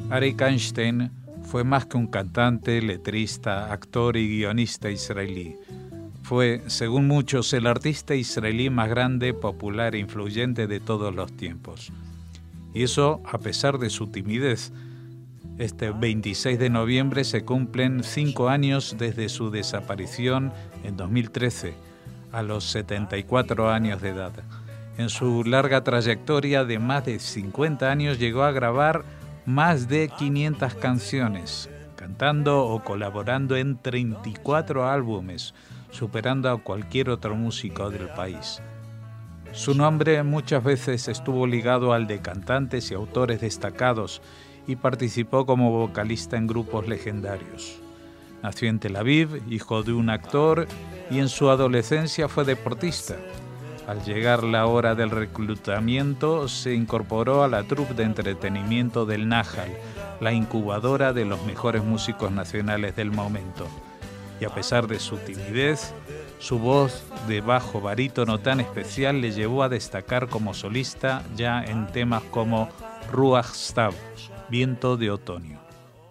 Arik Einstein fue más que un cantante, letrista, actor y guionista israelí. Fue, según muchos, el artista israelí más grande, popular e influyente de todos los tiempos. Y eso a pesar de su timidez. Este 26 de noviembre se cumplen 5 años desde su desaparición en 2013, a los 74 años de edad. En su larga trayectoria de más de 50 años llegó a grabar más de 500 canciones, cantando o colaborando en 34 álbumes, superando a cualquier otro músico del país. Su nombre muchas veces estuvo ligado al de cantantes y autores destacados y participó como vocalista en grupos legendarios. Nació en Tel Aviv, hijo de un actor, y en su adolescencia fue deportista. Al llegar la hora del reclutamiento, se incorporó a la troupe de entretenimiento del Nahal, la incubadora de los mejores músicos nacionales del momento. Y a pesar de su timidez, su voz de bajo barítono tan especial le llevó a destacar como solista ya en temas como Ruach Stav, Viento de Otoño.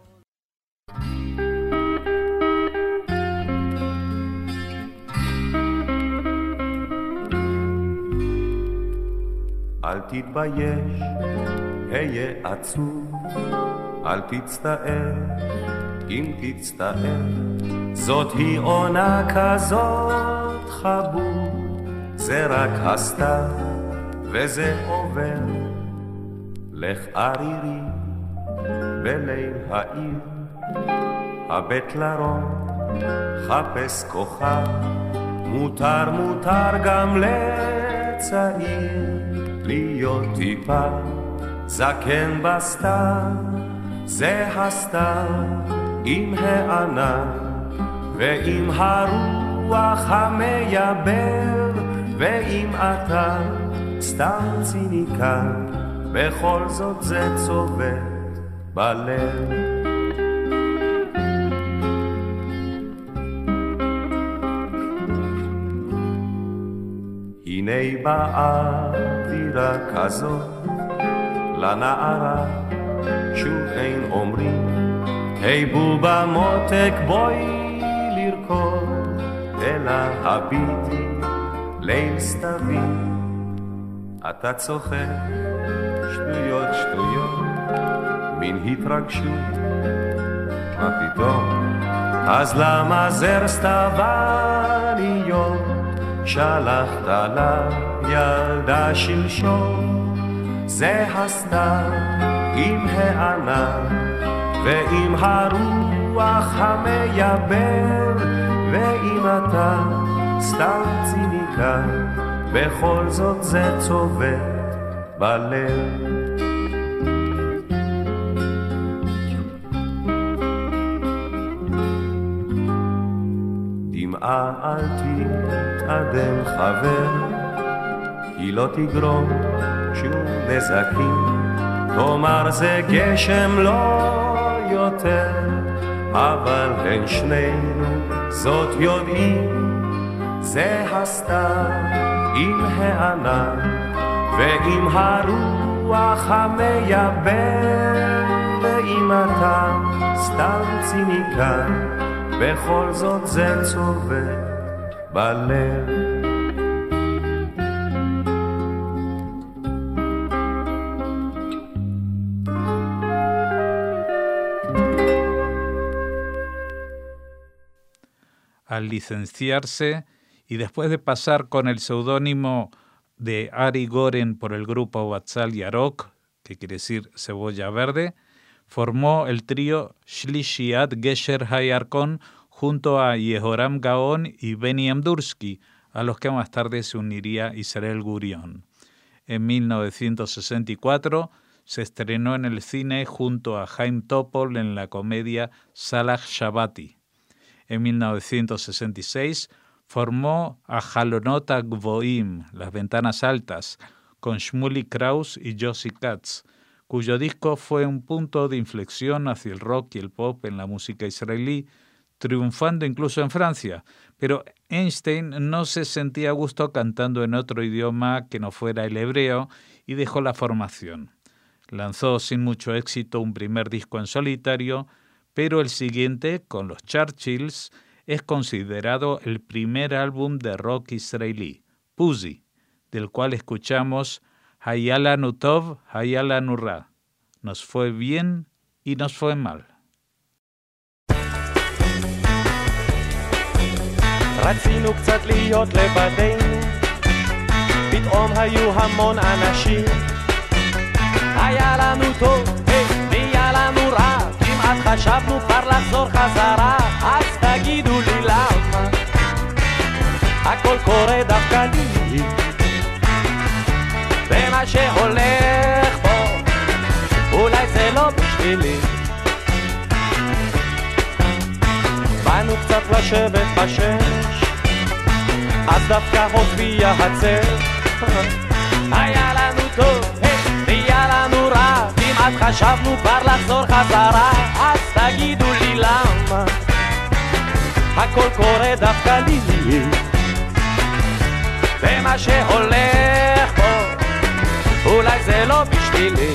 אל תתבייש, היה עצוב, אל תצטער, אם תצטער, זאת היא עונה כזאת חבוב, זה רק הסתיו וזה עובר, לך ערירי בליל העיר, הבט לרום, חפש כוכב, מותר גם לצעיר, להיות טיפה זקן בסתיו, זה הסתיו עם הענן ועם הרוח המייבר, ואם אתה סתם ציניקן, בכל זאת זה צובט בלב. הנה באווירה כזאת לנערה שוב אין אומרים, היי בובה מותק בואי לרקוד, אלא הביטי ליל סתווי. אתה צוחק שטויות מן התרגשות, מה פתאום? אז למה זר סתווניות שלחת לילדה שלשום? זה הסתיו עם הענן ועם הרוח המייבר, ואם אתה סתם ציניקן, בכל זאת זה צובט בלב. דמעה אל תתאדם חבר, היא לא תגרום שום נזקים, תאמר זה גשם לא יותר, אבל בין שנינו זאת יודעים, זה הסתיו עם הענן ועם הרוח המייבר, ואם אתה סתם ציניקן, בכל זאת זה צובט בלב. Al licenciarse y después de pasar con el seudónimo de Ari Goren por el grupo Watzal Yarok, que quiere decir cebolla verde, formó el trío Shlishiat Gesher Hayarkon junto a Yehoram Gaon y Benny Amdursky, a los que más tarde se uniría Israel Gurion. En 1964 se estrenó en el cine junto a Chaim Topol en la comedia Salah Shabati. En 1966 formó a Halonot HaGvoim, Las Ventanas Altas, con Shmuley Kraus y Josie Katz, cuyo disco fue un punto de inflexión hacia el rock y el pop en la música israelí, triunfando incluso en Francia. Pero Einstein no se sentía a gusto cantando en otro idioma que no fuera el hebreo y dejó la formación. Lanzó sin mucho éxito un primer disco en solitario, pero el siguiente, con los Churchills, es considerado el primer álbum de rock israelí, Puzi, del cual escuchamos Hayalanu Tov, Hayalanu Ra. Nos fue bien y nos fue mal. רצינו קצת להיות לבדנו, פתאום היו המון אנשים. היה לנו טוב, היה לנו רע, כמעט חשבנו כבר לחזור חזרה. אז תגידו לי למה הכל קורה דווקא לי, ומה שהולך פה אולי זה לא בשבילי. באנו קצת לשבת בשש, אז דווקא הופיע הצל. היה לנו טוב, היה לנו רע, כמעט חשבנו כבר לחזור חזרה. אז תגידו לי למה הכל קורה דווקא לי, ומה שהולך פה אולי זה לא בשבילי.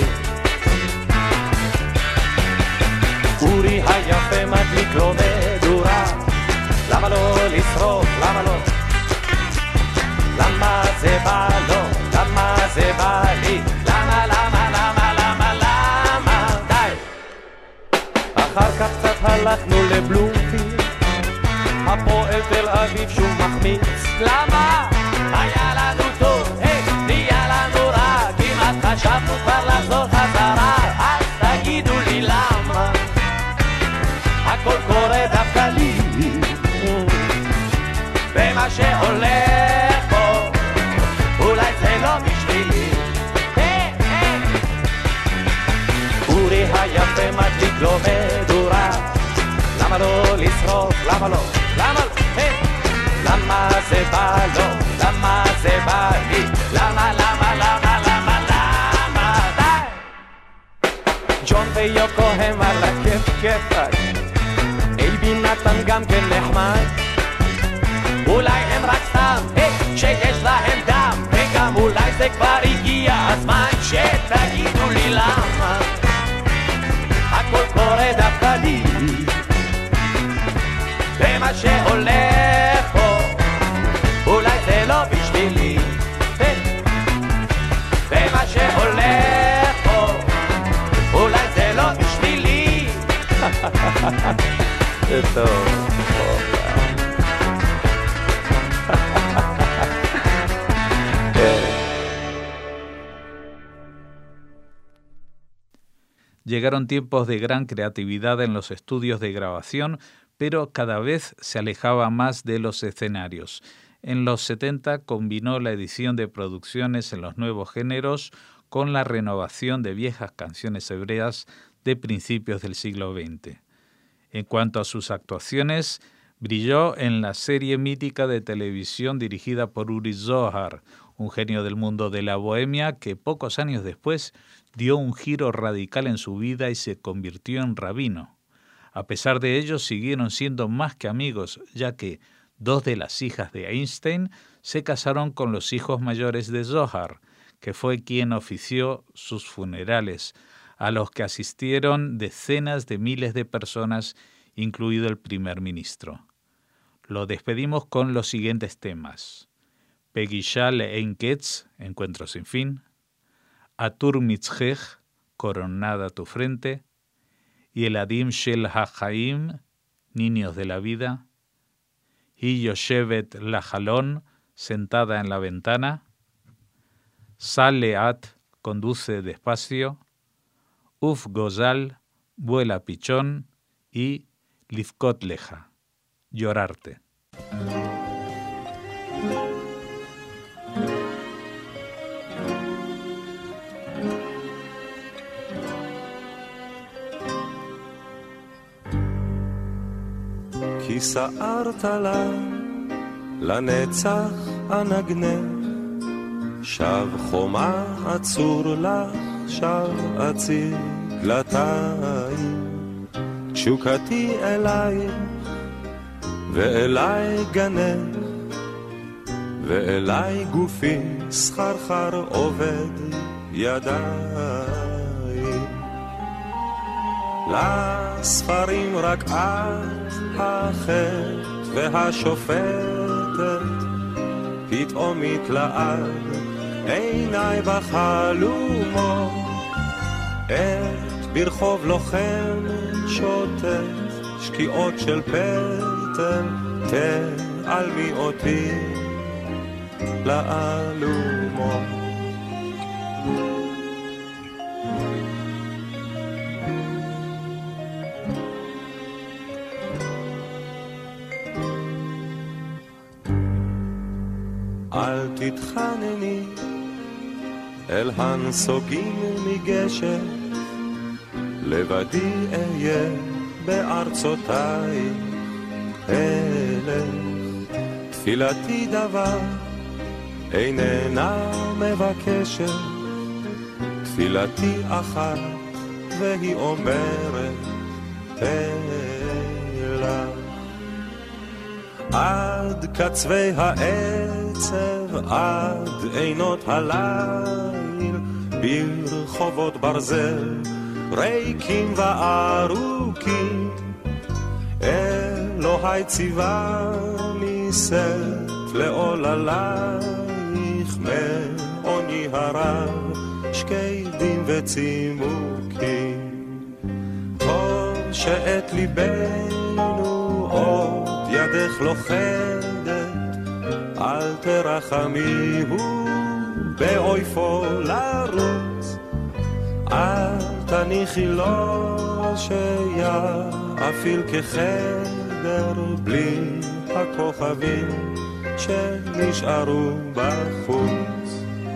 אורי היפה מדליק לו מדורה, למה לא לשרוף, למה לא? למה זה בא לו, למה זה בא לי, למה, למה, למה, למה, למה, די. אחר כך קצת הלכנו לבלומפילד, הפועל תל אביב שוב מחמיץ. למה? היה לנו טוב, היה לנו רע, כמעט חשבנו כבר לחזור חזרה. אז תגידו לי למה הכל קורה דווקא לי, ומה שהולך פה אולי זה לא בשבילי. אורי היפה מדליק לו מדורה, למה לא לשרוף, למה לא, למה לא, למה זה בא לו, למה זה בא לי, למה, למה, למה, למה, למה, די. ג'ון ויוקו הם על הכיף כיפק, אייבי נתן גם כן נחמד, אולי הם רק סתם, שיש להם דם, וגם אולי זה כבר הגיע הזמן שתגידו לי למה הכל קורה דווקא לי, ומה שהולך פה אולי זה לא בשבילי, ומה שהולך פה אולי זה לא בשבילי. זה טוב. Llegaron tiempos de gran creatividad en los estudios de grabación, pero cada vez se alejaba más de los escenarios. En los 70 combinó la edición de producciones en los nuevos géneros con la renovación de viejas canciones hebreas de principios del siglo XX. En cuanto a sus actuaciones, brilló en la serie mítica de televisión dirigida por Uri Zohar, un genio del mundo de la bohemia que pocos años después dio un giro radical en su vida y se convirtió en rabino. A pesar de ello, siguieron siendo más que amigos, ya que 2 de las hijas de Einstein se casaron con los hijos mayores de Zohar, que fue quien ofició sus funerales, a los que asistieron decenas de miles de personas, incluido el primer ministro. Lo despedimos con los siguientes temas: Pegishá le'ein ketz, Encuentro sin fin; Atur mitzchech, Coronada tu frente; y el Adim shel hachaim, Niños de la vida; Hi yoshevet lajalón, Sentada en la ventana; Sal leat, Conduce despacio; Uf gozal, Vuela pichón; y Lifkot leja, Llorarte. כי סערת לה לנצח הנגנב, שב חומה עצור לך, שב עציר דלתיים. תשוקתי אלייך ואליי גנב, ואליי גופי סחרחר עובד ידיים. לספרים רק את החטא והשופטת, פתאום מתלעד עיניי בחלומות, את ברחוב לוחם שוטט שקיעות של פטל, תעלמי אותי לאלומות. אל תתחנני אל הנסוגים מגשר, לבדי אהיה בארצותיי אלך. תפילתי דבר איננה מבקשת, תפילתי אחת והיא אומרת אלך. עד קצווי העצב, עד עינות הליל, ברחובות ברזל ריקים וארוכים, אלוהי ציווה נישאת לעוללייך, מעוני הרב שקדים וצימוקים. טוב שאת ליבנו עוד ידך לוחדת, אל תרחמיהו באויפו לרוץ, אל תניחי לו שיאפיל כחדר בלי הכוכבים שנשארו בחוץ.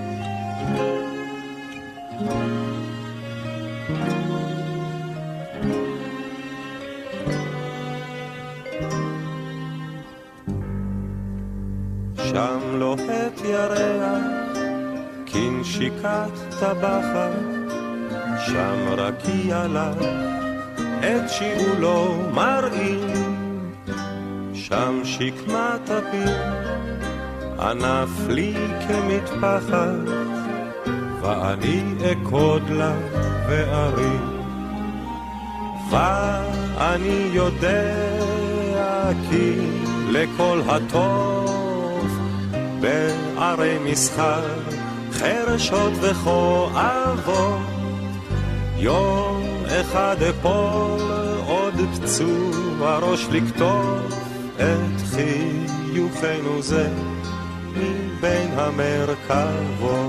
שם לוהט ירח כנשיקת טבחת, שם רקיע לך את שיעולו מראים, שם שקמת הפיר ענף לי כמטפחת, ואני אקוד לה וארים. ואני יודע כי לכל הטוב בערי מסחר חרשות וכואבות, יום אחד אפול עוד פצוע ראש לכתוב את חיוכנו זה מבין המרכבות.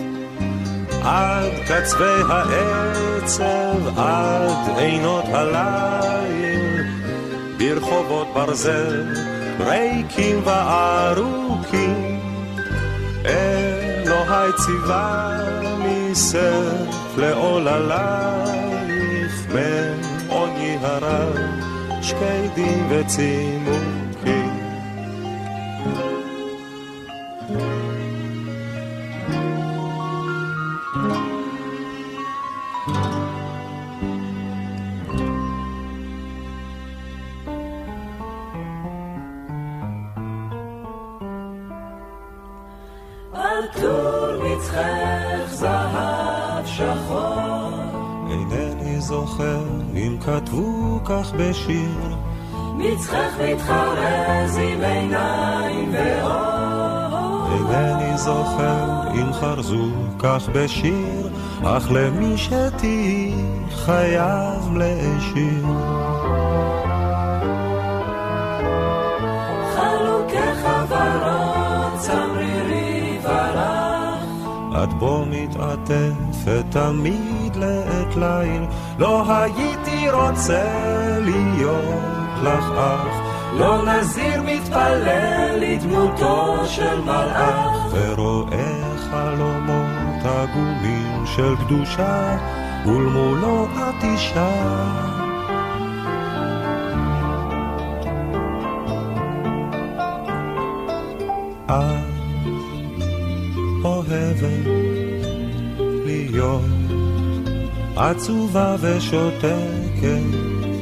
עד קצווי העצב, עד עינות הליל, ברחובות ברזל ריקים וארוכים, אלוהי ציווה נישאת לעוללייך, מעוני הרב שקדים וצימוקים. זוכר אם כתבו כך בשיר, מצחך מתחרז עם עיניים ואור. אינני זוכר אם חרזו כך בשיר, אך למי שתהי חייב להשאיר. חלוקי חברות צמרירי ורח, את בו מתעטפת תמיד לעת ליל, לא הייתי רוצה להיות לך אח, לא נזיר מתפלל לדמותו של מלאך, ורואה חלומות עגומים של קדושה, ולמולו את אישה. את אוהבת להיות עצובה ושותקת,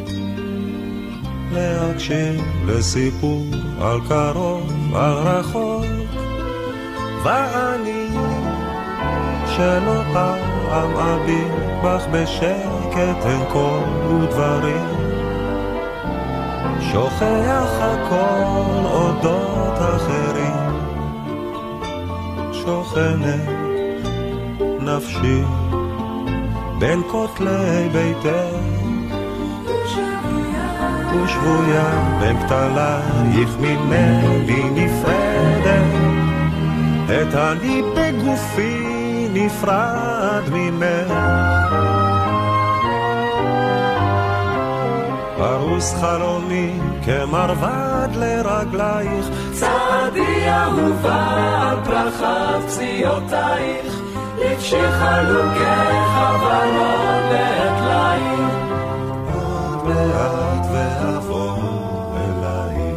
להקשיב לסיפור על קרוב על רחוק, ואני שלא פעם אביט בך בשקט, כתן כל ודברים, שוכח הכל אודות אחרים, שוכנת נפשי בין כותלי ביתך, ושבויה בין כתלייך ממני נפרדת, את אני בגופי נפרד ממך, פרוס חלומי כמרבד לרגלייך, צעדי אהובה על פרחת פציעותייך, לבשי חלוקי חברות בטלייך, עוד מעט ואבוא אלייך.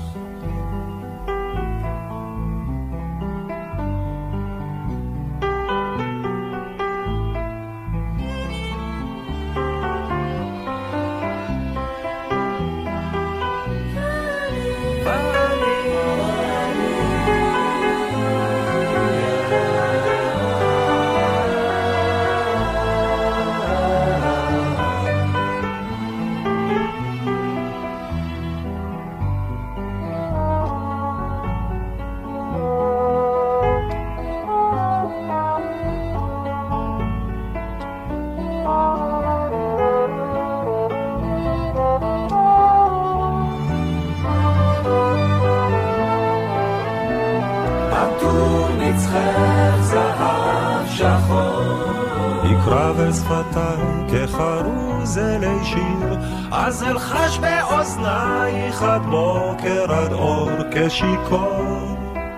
ושפתיי כחרוז אלי שיר, אז אלחש באוזנייך עד בוקר עד אור כשיקור,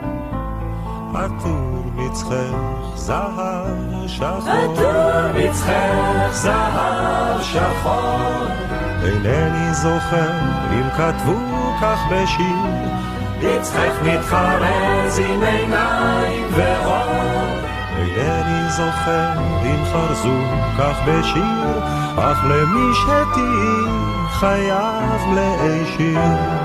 עטור מצחך זהב שחור, עטור מצחך זהב שחור, אינני זוכר אם כתבו כך בשיר, מצחך מתחרז עם עיניים ואור, אינני זוכר אם חרזו כך בשיר, אך למי שתהי חייב להישיר.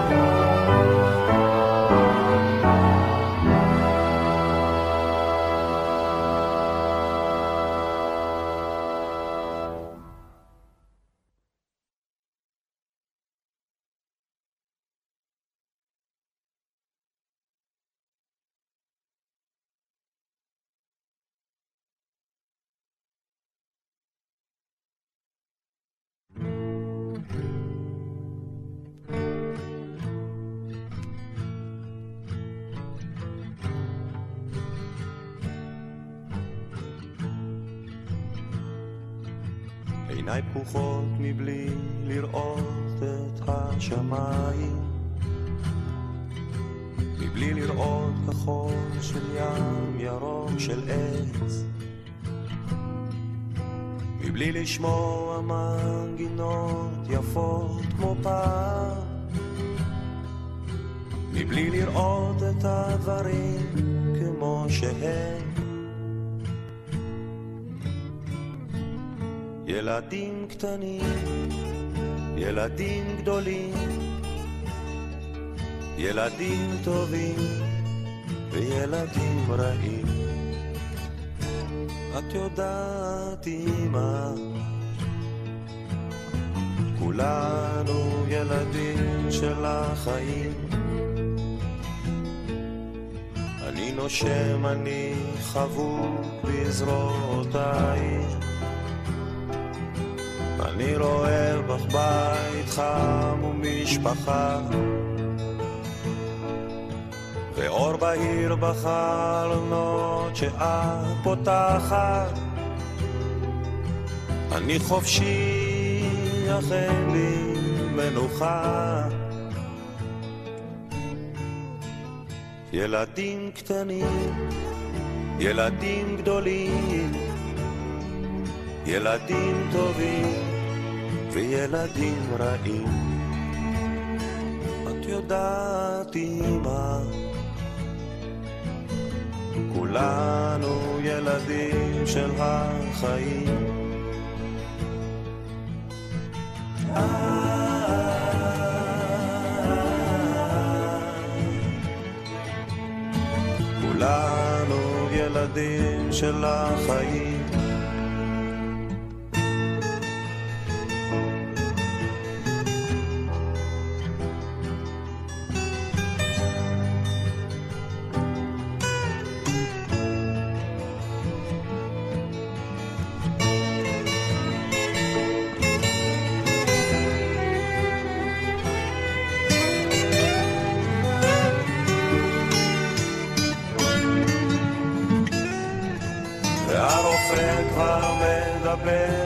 עיניי פקוחות מבלי לראות את השמיים, מבלי לראות כחול של ים ירוק של עץ, מבלי לשמוע מנגינות יפות כמו פעם, מבלי לראות את הדברים כמו שהם. ילדים קטנים, ילדים גדולים, ילדים טובים וילדים רעים. את יודעת אמא, כולנו ילדים של החיים. אני נושם, אני חבוק בזרועותייך, אני רואה בך בית חם ומשפחה, ואור בהיר בחלונות שאת פותחת. אני חופשי, אך אין לי מנוחה. ילדים קטנים, ילדים גדולים, ילדים טובים וילדים רעים. את יודעת אמא, כולנו ילדים של החיים. כולנו ילדים של החיים.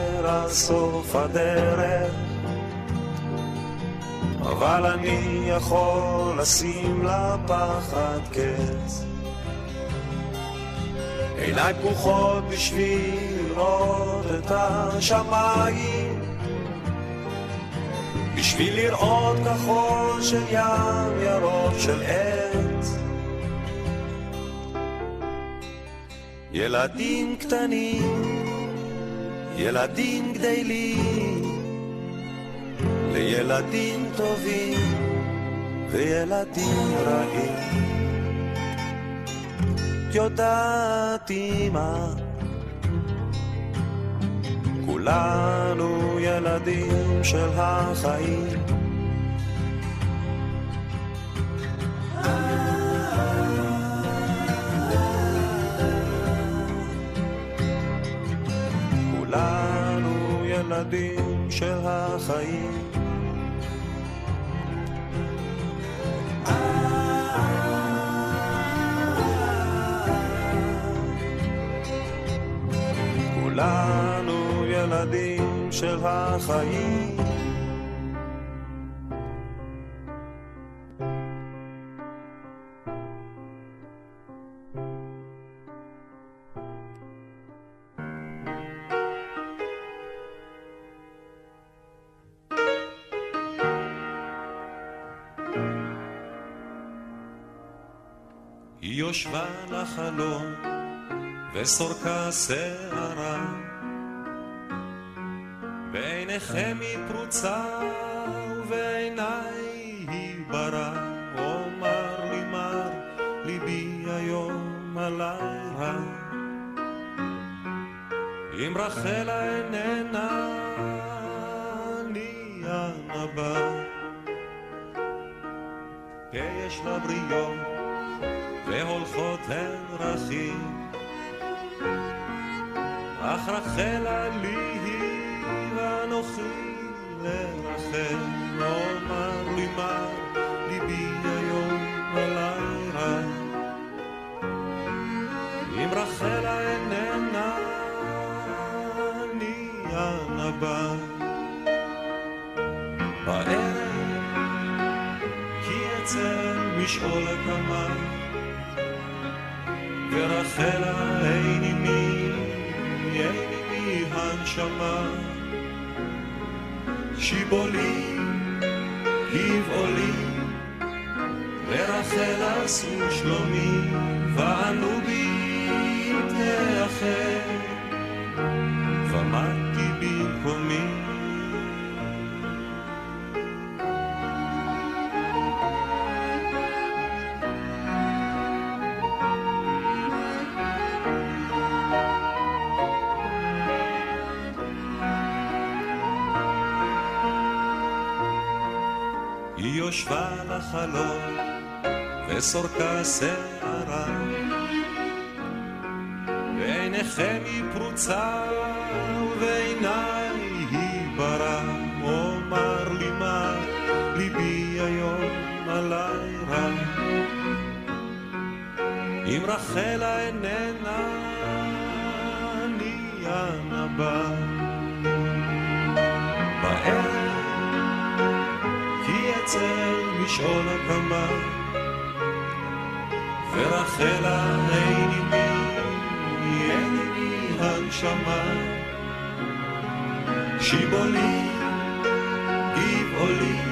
נוותר על סוף הדרך, אבל אני יכול לשים לפחד קץ. עיניי פקוחות בשביל לראות את השמיים, בשביל לראות כחול של ים, ירוק של עץ. ילדים קטנים, ילדים גדלים, לילדים טובים וילדים רעים. יודעת אמא, כולנו ילדים של החיים. כולנו ילדים של החיים. כולנו ילדים של החיים. היא יושבה לחלום וסורקה שערה, בעיניכם היא פרוצה ובעיניי היא ברא. אומר לי מר ליבי היום הלילה, אם רחלה איננה אני הנבא. יש לה בריות והולכות הן רכים, אך רחלה לי היא ואנוכי לרחל. אומר לי מה ליבי היום הלילה, אם רחלה איננה אני הנבא. בערב כי אצל משעול הקמה, ורחלה אין עימי, אין עימי הנשמה. שיבולי, גבעולי, ורחלה עשו שלומי, וענו בי תאחר, ומתי במקומי. היא יושבה לחלום וסורקה שערה, בעיניכם היא פרוצה ובעיניי היא ברא. אומר לי מה ליבי היום הלילה, אם רחלה איננה אני הנבא. בערב אצל משעול הקמה, ורחלה אין עימי, אין עימי הנשמה. שיבולי, גבעולי,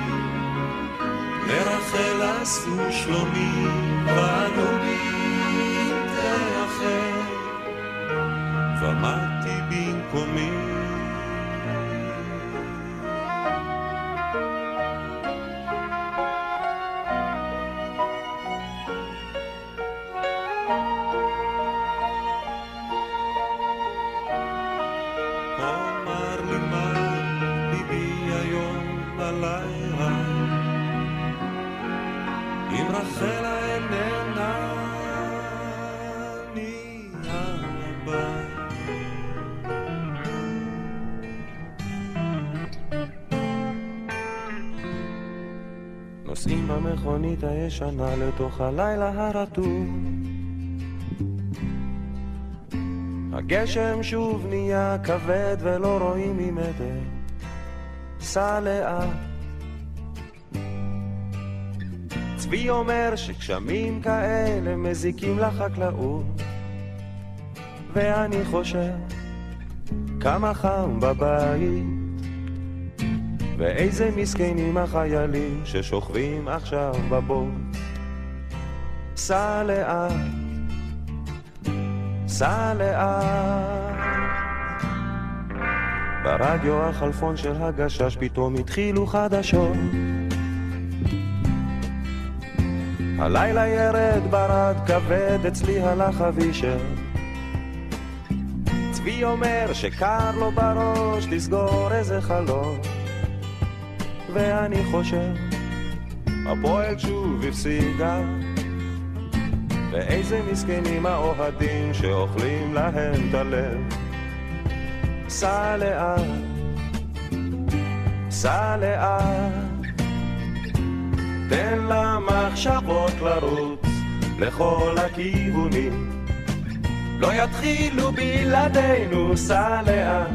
ורחלה עשו שלומי, ואנו בי תאחר, ומתי במקומי. נוסעים במכונית הישנה לתוך הלילה הרטוב, הגשם שוב נהיה כבד ולא רואים ממטר, סע לאט. צבי אומר שגשמים כאלה מזיקים לחקלאות, ואני חושב כמה חם בבית, ואיזה מסכנים החיילים ששוכבים עכשיו בבוט. סע לאט, סע לאט. ברדיו החלפון של הגשש פתאום התחילו חדשות, הלילה ירד ברד כבד אצלי הלך אבישר. צבי אומר שקר לו בראש לסגור איזה חלון, ואני חושב הפועל שוב הפסידה, ואיזה מסכנים האוהדים שאוכלים להם את הלב. סע לאט, סע לאט, תן למחשבות לרוץ לכל הכיוונים, לא יתחילו בלעדינו. סע לאט,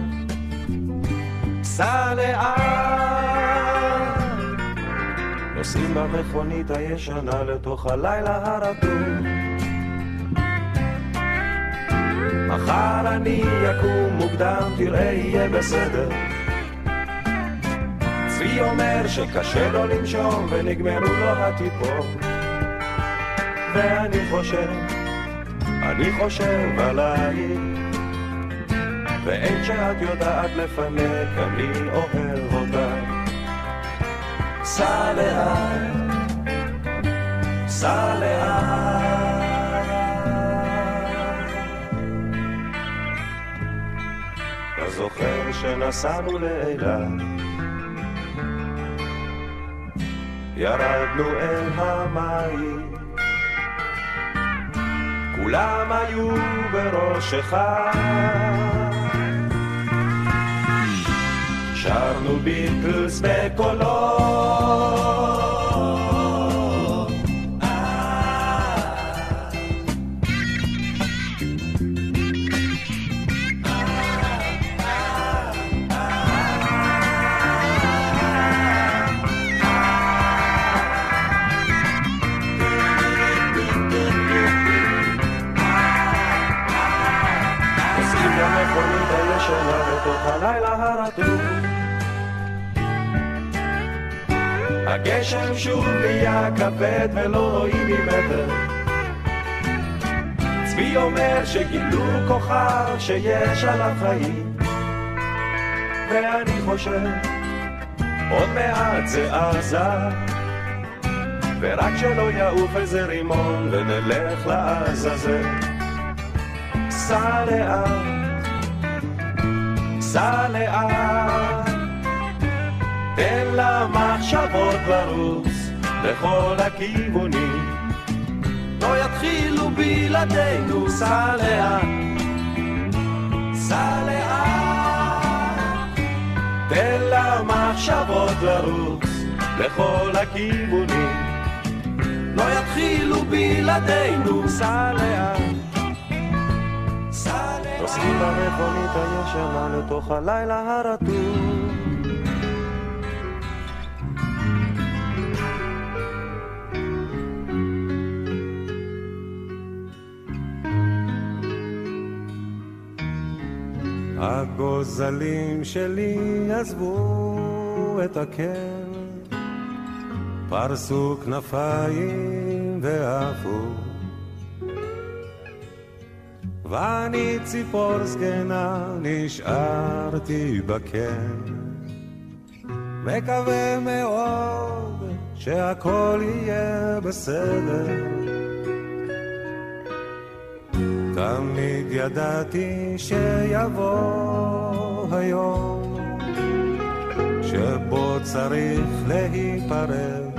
סע לאט, נוסעים במכונית הישנה לתוך הלילה הרטוב. מחר אני יקום מוקדם, תראה יהיה בסדר. צבי אומר שקשה לו לנשום ונגמרו לו הטיפות, ואני חושב עלייך, ואין שאת יודעת לפנק, אני אוהב אותך. סע לאט, סע לאט, אתה זוכר שנסענו לאילת, ירדנו אל המים, כולם היו בראש אחד, שרנו ביטלס בקולות, הלילה הרטוב. הגשם שוב נהיה כבד ולא רואים ממטר. צבי אומר שגילו כוכב שיש עליו חיים, ואני חושב עוד מעט זה עזה, ורק שלא יעוף איזה רימון ונלך לעזאזל. סע לאט, סע לאט, תן למחשבות לרוץ לכל הכיוונים, לא יתחילו בלעדינו. סע לאט, סע לאט, תן למחשבות לרוץ לכל הכיוונים, לא יתחילו בלעדינו. סע לאט, נוסעים במכונית הישנה לתוך הלילה הרטוב. הגוזלים שלי עזבו את הקן, פרסו כנפיים ועפו, ואני ציפור זקנה נשארתי בקן, מקווה מאוד שהכל יהיה בסדר. תמיד ידעתי שיבוא היום שבו צריך להיפרד,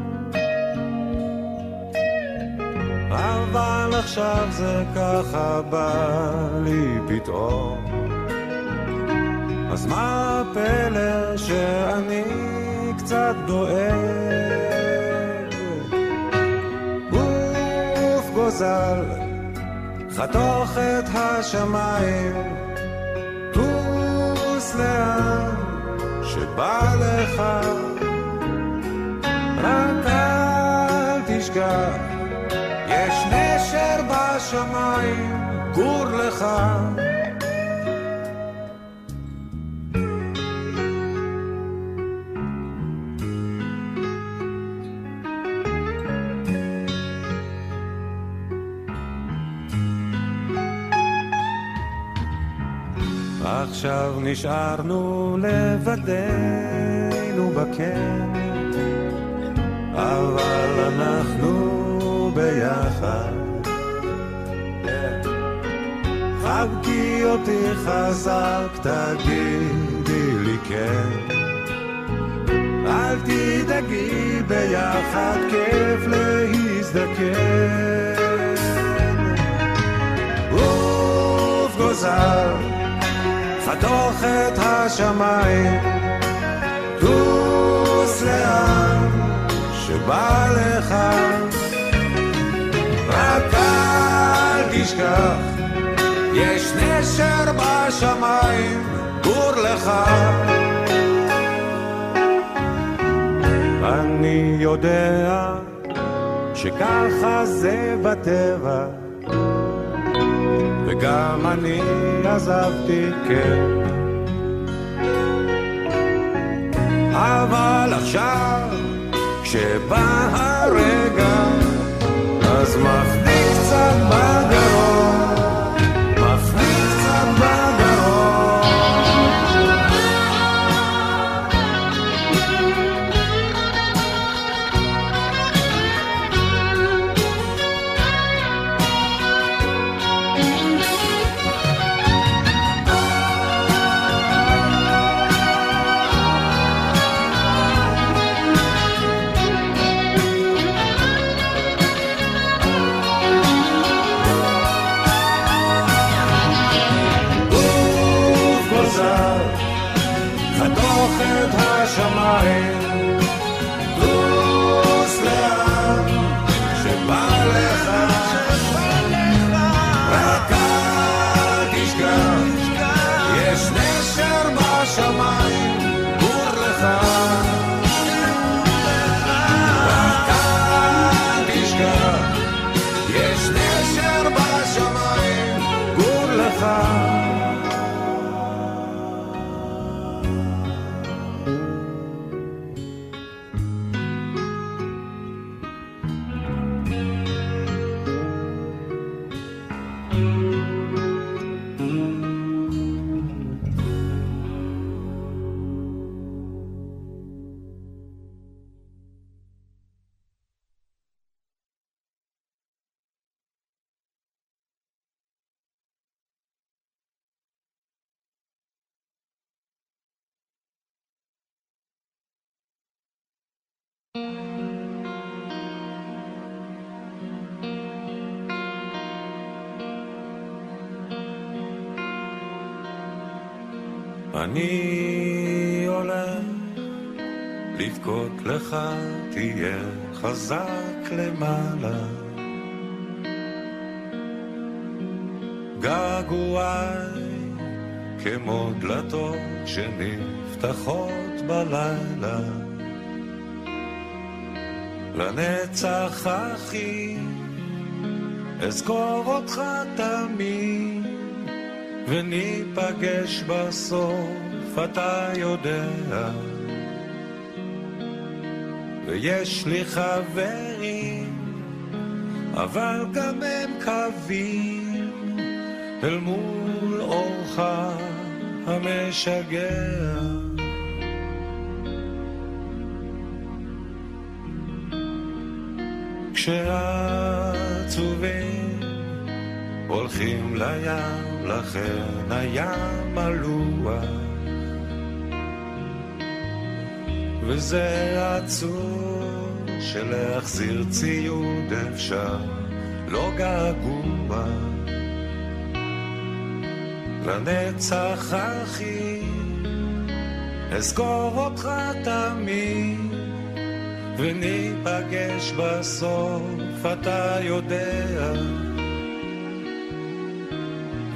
אבל עכשיו זה ככה בא לי פתאום, אז מה הפלא שאני קצת דואג? גוף גוזל חתוך את השמיים, טוס לאן שבא לך, רק אל תשכח, יש נשר בשמיים, גור לך. עכשיו נשארנו לבדנו בקן, אבל אנחנו ביחד. חבקי אותי חזק, תגידי לי כן, אל תדאגי, ביחד כיף להזדקן. עוף גוזר, חתוך את השמיים, טוס לאן שבא לך, רק אל תשכח, יש נשר בשמיים, גור לך. אני יודע שככה זה בטבע, וגם אני עזבתי כן, אבל עכשיו כשבא הרגע אז מחניק קצת בגרון, מחניק קצת בגרון. השמיים, טוס לאן שבא לך, רק אל תשכח, יש נשר בשמיים, גור לך. רק אל תשכח, יש נשר בשמיים, גור לך. אני הולך לבכות לך, תהיה חזק למעלה, געגועי כמו דלתות שנפתחות בלילה, לנצח אחי אזכור אותך תמיד, וניפגש בסוף, אתה יודע. ויש לי חברים, אבל גם הם קווים אל מול אורך המשגע. כשעצובים הולכים לים, לכן הים מלוח, וזה עצוב שלהחזיר ציוד אפשר, לא געגוע. לנצח אחי אזכור אותך תמיד, וניפגש בסוף, אתה יודע.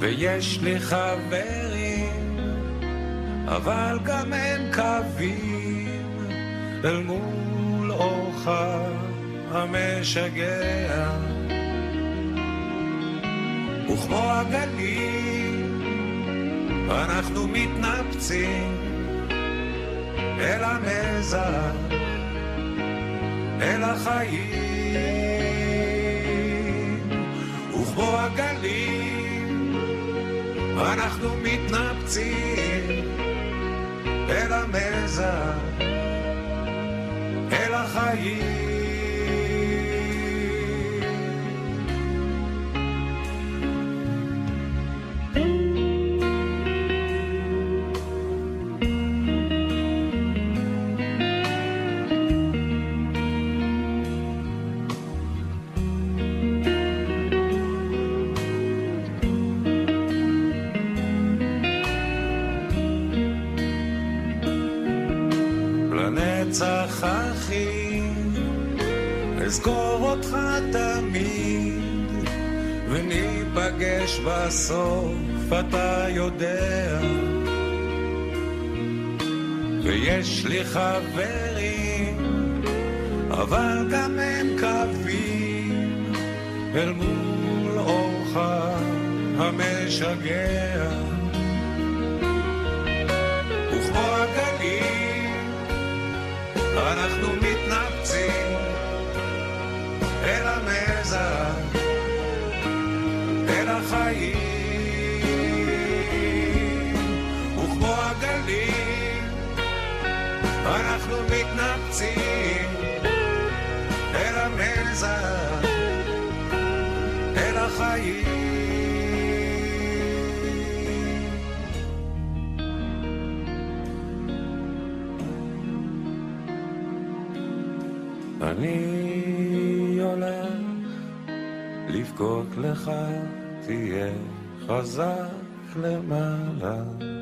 ויש לי חברים, אבל גם הם קווים אל מול אורך המשגע. וכמו הגלים אנחנו מתנפצים אל המזח, אל החיים. וכמו הגלים אנחנו מתנפצים אל המזח, אל החיים. לנצח אחי, אזכור אותך תמיד, וניפגש בסוף, אתה יודע. ויש לי חברים, אבל גם הם קווים אל מול אורך המשגע. וכמו הגלים אנחנו מתנפצים אל המזח, אל החיים. וכמו הגלים אנחנו מתנפצים אל המזח, אל החיים. אני הולך לבכות לך, תהיה חזק למעלה.